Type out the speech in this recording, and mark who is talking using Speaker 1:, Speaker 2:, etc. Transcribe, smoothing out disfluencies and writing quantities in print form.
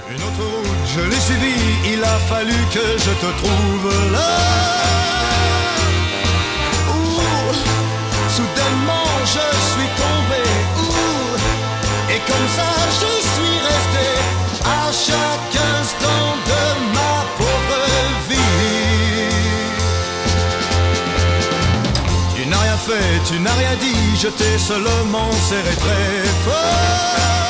Speaker 1: Une autre route, je l'ai suivie, il a fallu que je te trouve là. Ouh, soudainement je suis tombé. Ouh, et comme ça je suis resté à chaque instant de ma pauvre vie. Tu n'as rien fait, tu n'as rien dit, je t'ai seulement serré très fort.